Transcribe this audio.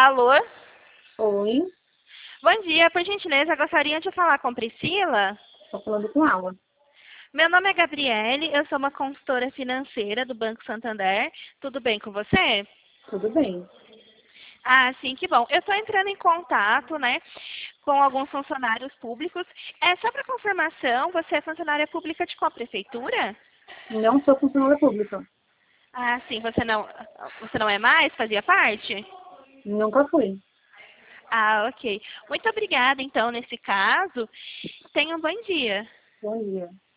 Alô? Oi, Bom dia, por gentileza, gostaria de falar com Priscila? estou falando com ela. Meu nome é Gabriele, eu sou uma consultora financeira do Banco Santander. Tudo bem com você? Tudo bem? Ah, sim, que bom. Eu estou entrando em contato, né, com alguns funcionários públicos. É só para confirmação, você é funcionária pública de qual prefeitura? Não sou funcionária pública. Ah, sim, você não é mais? Fazia parte? Nunca fui. Ah, ok. Muito obrigada, então, nesse caso. Tenha um bom dia. Bom dia.